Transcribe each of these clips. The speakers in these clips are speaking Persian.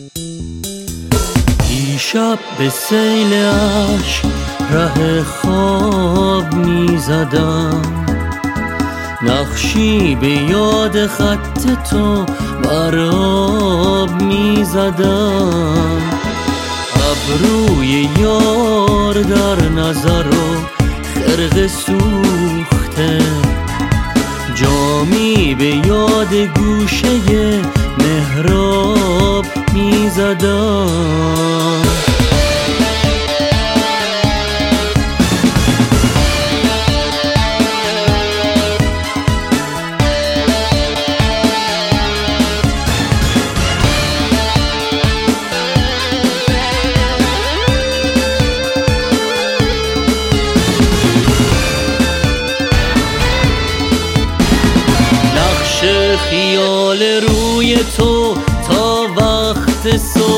دیشب به سیل عشق ره خواب می زدم، نقشی به یاد خط تو بر آب می زدم. ابروی یار در نظر و خرقه سوخته، جامی به یاد گوشه محراب می زدم. خیال روی تو تا وقت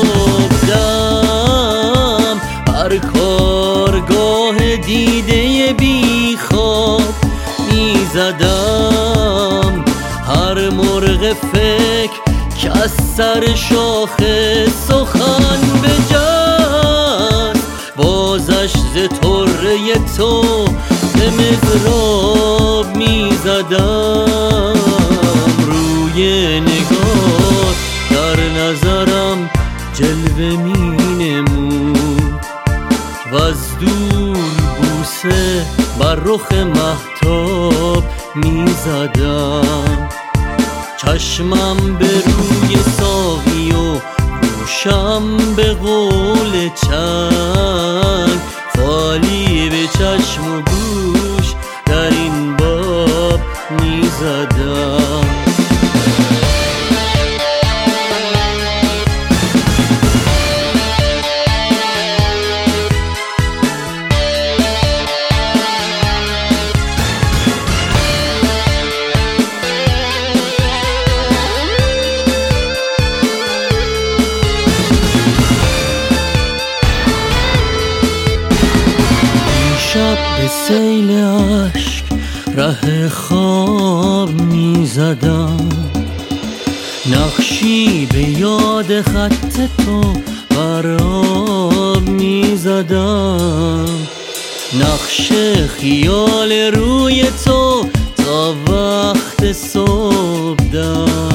صبحدم، هر کارگاه دیده بی خواب می زدم. هر مرغ فکر که از سر شاخه سخن بجست، بازش ز طره تو به مضراب می زدم. یه نگاه در نظرم جلوه می نمود و از دور بوسه بر رخ مهتاب می زدم. چشمم به روی ساقی و گوشم به قول چنگ، خالی به چشم و گوش در این باب می زدم. به سیل عشق ره خواب می زدم، نقشی به یاد خط تو بر آب می زدم. نقش خیال روی تو تا وقت صبحدم.